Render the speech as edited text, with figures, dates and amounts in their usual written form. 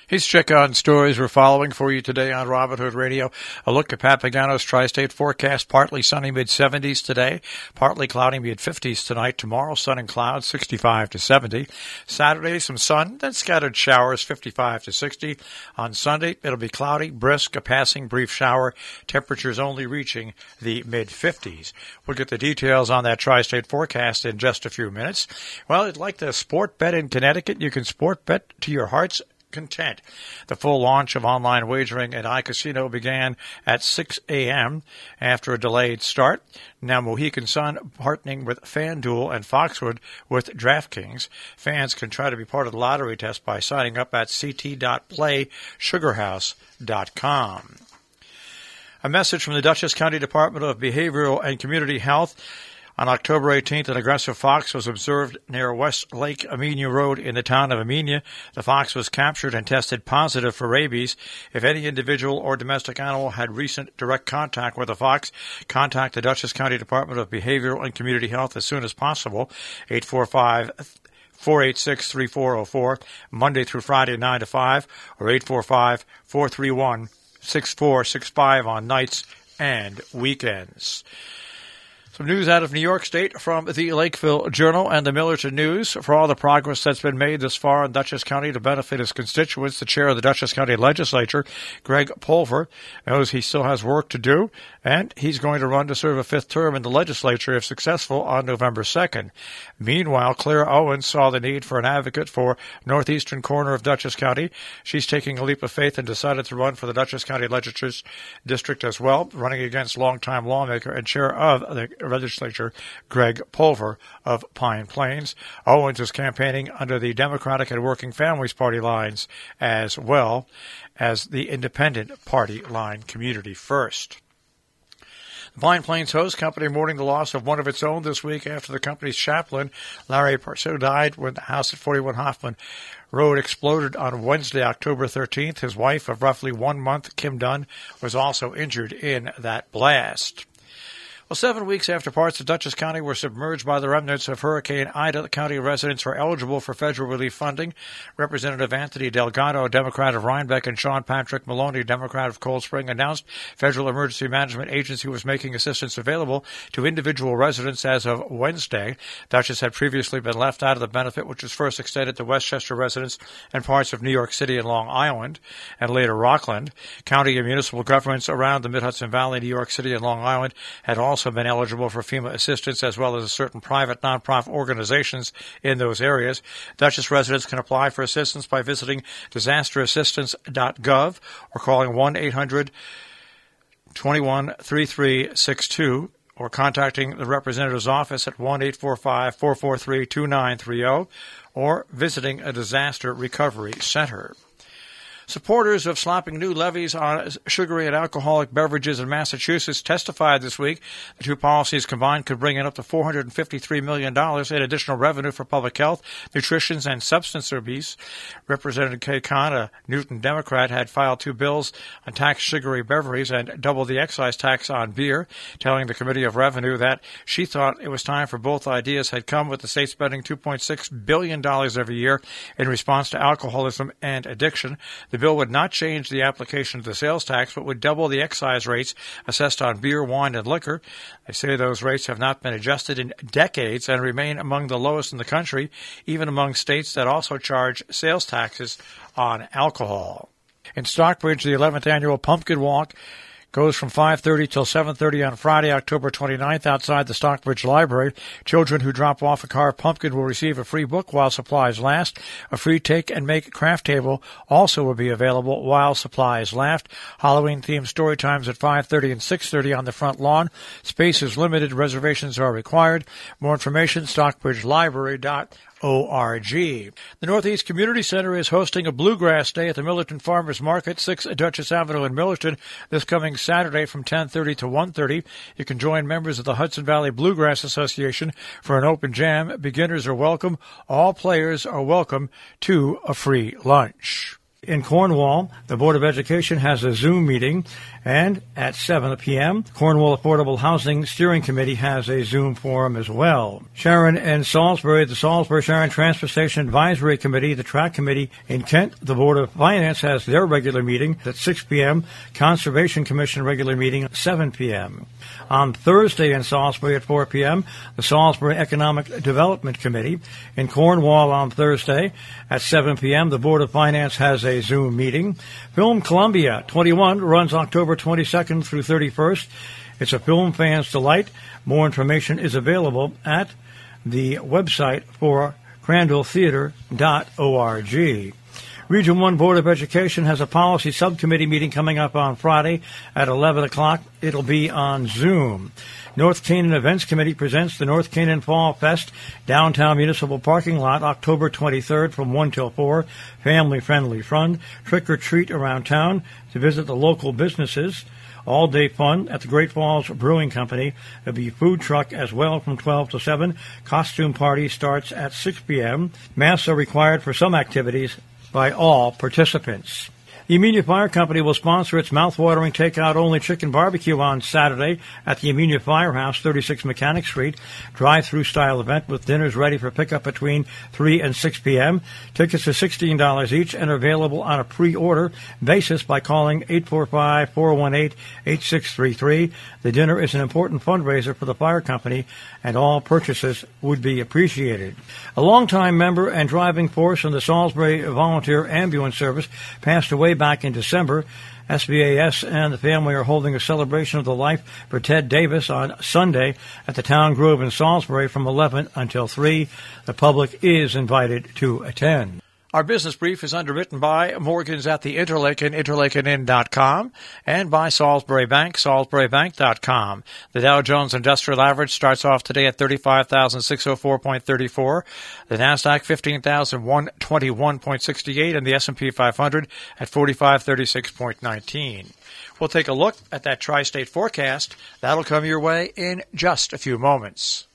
Here's check-on stories we're following for you today on Robin Hood Radio. A look at Papagano's tri-state forecast. Partly sunny, mid-70s today. Partly cloudy, mid-50s tonight. Tomorrow, sun and clouds, 65 to 70. Saturday, some sun, then scattered showers, 55 to 60. On Sunday, it'll be cloudy, brisk, a passing brief shower. Temperatures only reaching the mid-50s. We'll get the details on that tri-state forecast in just a few minutes. Well, it's like the sport bet in Connecticut. You can sport bet to your heart's content. The full launch of online wagering at iCasino began at 6 a.m. after a delayed start. Now Mohegan Sun partnering with FanDuel and Foxwood with DraftKings. Fans can try to be part of the lottery test by signing up at ct.playsugarhouse.com. A message from the Dutchess County Department of Behavioral and Community Health. On October 18th, an aggressive fox was observed near West Lake Amenia Road in the town of Amenia. The fox was captured and tested positive for rabies. If any individual or domestic animal had recent direct contact with a fox, contact the Dutchess County Department of Behavioral and Community Health as soon as possible. 845-486-3404, Monday through Friday, 9 to 5, or 845-431-6465 on nights and weekends. Some news out of New York State from the Lakeville Journal and the Millerton News. For all the progress that's been made thus far in Dutchess County to benefit his constituents, the chair of the Dutchess County Legislature, Greg Pulver, knows he still has work to do, and he's going to run to serve a fifth term in the legislature if successful on November 2nd. Meanwhile, Claire Owens saw the need for an advocate for northeastern corner of Dutchess County. She's taking a leap of faith and decided to run for the Dutchess County Legislature District as well, running against longtime lawmaker and chair of the Legislature, Greg Pulver of Pine Plains. Owens is campaigning under the Democratic and Working Families Party lines as well as the Independent Party line, Community First. The Pine Plains Hose Company mourning the loss of one of its own this week after the company's chaplain, Larry Parceau, died when the house at 41 Hoffman Road exploded on Wednesday, October 13th. His wife of roughly 1 month, Kim Dunn, was also injured in that blast. Well, 7 weeks after parts of Dutchess County were submerged by the remnants of Hurricane Ida, the county residents are eligible for federal relief funding. Representative Anthony Delgado, Democrat of Rhinebeck, and Sean Patrick Maloney, Democrat of Cold Spring, announced Federal Emergency Management Agency was making assistance available to individual residents as of Wednesday. Dutchess had previously been left out of the benefit, which was first extended to Westchester residents and parts of New York City and Long Island, and later Rockland. County and municipal governments around the Mid-Hudson Valley, New York City, and Long Island had also been eligible for FEMA assistance, as well as certain private nonprofit organizations in those areas. Dutchess residents can apply for assistance by visiting disasterassistance.gov or calling 1-800-21-3362 or contacting the representative's office at 1-845-443-2930 or visiting a disaster recovery center. Supporters of slapping new levies on sugary and alcoholic beverages in Massachusetts testified this week. The two policies combined could bring in up to $453 million in additional revenue for public health, nutrition, and substance abuse. Representative Kay Kahn, a Newton Democrat, had filed two bills on tax sugary beverages and double the excise tax on beer, telling the Committee of Revenue that she thought it was time for both ideas had come with the state spending $2.6 billion every year in response to alcoholism and addiction. The bill would not change the application of the sales tax, but would double the excise rates assessed on beer, wine, and liquor. They say those rates have not been adjusted in decades and remain among the lowest in the country, even among states that also charge sales taxes on alcohol. In Stockbridge, the 11th annual Pumpkin Walk goes from 5:30 till 7:30 on Friday, October 29th, outside the Stockbridge Library. Children who drop off a carved pumpkin will receive a free book while supplies last. A free take-and-make craft table also will be available while supplies last. Halloween-themed story times at 5:30 and 6:30 on the front lawn. Space is limited. Reservations are required. More information, stockbridgelibrary.org. The Northeast Community Center is hosting a Bluegrass Day at the Millerton Farmers Market, 6 Dutchess Avenue in Millerton, this coming Saturday from 10:30 to 1:30. You can join members of the Hudson Valley Bluegrass Association for an open jam. Beginners are welcome. All players are welcome to a free lunch. In Cornwall, the Board of Education has a Zoom meeting, and at 7 p.m., Cornwall Affordable Housing Steering Committee has a Zoom forum as well. Sharon and Salisbury, the Salisbury-Sharon Transfer Station Advisory Committee, the Track Committee in Kent, the Board of Finance has their regular meeting at 6 p.m., Conservation Commission regular meeting at 7 p.m. On Thursday in Salisbury at 4 p.m., the Salisbury Economic Development Committee. In Cornwall on Thursday at 7 p.m., the Board of Finance has a Zoom meeting. Film Columbia 21 runs October 22nd through 31st. It's a film fan's delight. More information is available at the website for crandalltheater.org. Region 1 Board of Education has a policy subcommittee meeting coming up on Friday at 11 o'clock. It'll be on Zoom. North Canaan Events Committee presents the North Canaan Fall Fest downtown municipal parking lot October 23rd from 1 till 4. Family-friendly fun, trick or treat around town to visit the local businesses. All-day fun at the Great Falls Brewing Company. There'll be food truck as well from 12 to 7. Costume party starts at 6 p.m. Masks are required for some activities by all participants. The Amenia Fire Company will sponsor its mouth-watering takeout-only chicken barbecue on Saturday at the Amenia Firehouse, 36 Mechanic Street. Drive-through style event with dinners ready for pickup between 3 and 6 p.m. Tickets are $16 each and are available on a pre-order basis by calling 845-418-8633. The dinner is an important fundraiser for the fire company, and all purchases would be appreciated. A longtime member and driving force in the Salisbury Volunteer Ambulance Service passed away back in December. SVAS and the family are holding a celebration of the life for Ted Davis on Sunday at the Town Grove in Salisbury from 11 until 3. The public is invited to attend. Our business brief is underwritten by Morgan's at the Interlaken, interlakenin.com, and by Salisbury Bank, salisburybank.com. The Dow Jones Industrial Average starts off today at 35,604.34, the NASDAQ 15,121.68, and the S&P 500 at 4536.19. We'll take a look at that tri-state forecast. That'll come your way in just a few moments.